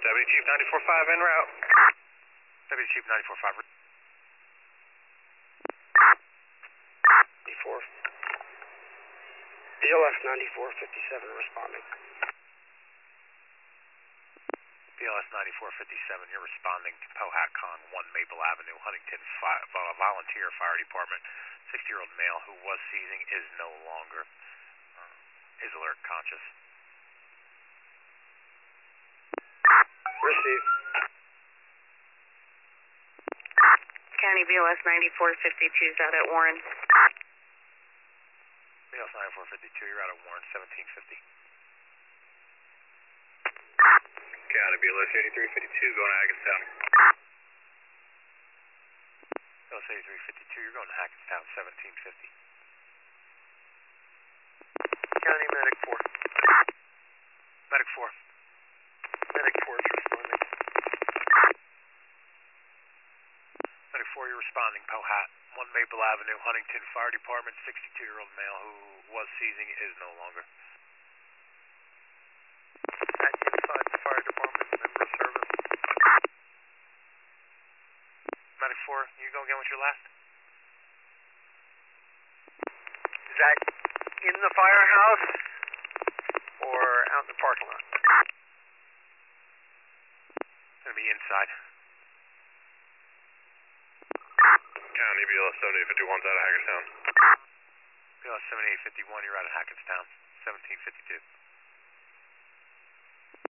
Deputy Chief 94-5 en route. Deputy Chief 94-5. 94. BLS 9457 responding. BLS 9457, you're responding to Powhatan 1 Maple Avenue, Huntington Volunteer Fire Department. 60-year-old male who was seizing is no longer. Is alert conscious. Receive. County BLS 9452 is out at Warren. BLS 9452, you're out at Warren, 1750. County BLS 8352 going to Hackettstown. BLS 8352, you're going to Hackettstown, 1750. County Medic 4. Medic 4. Medic 4 is responding. Medic 4, you're responding, Powhatan 1 Maple Avenue, Huntington Fire Department. 62-year-old male who was seizing is no longer. At inside the fire department, member of service. Medic 4, you go again with your last? Is that in the firehouse or out in the parking lot? It's going to be inside. County BLS 7851's out of Hackettstown. BLS 7851, you're out of Hackettstown, 1752.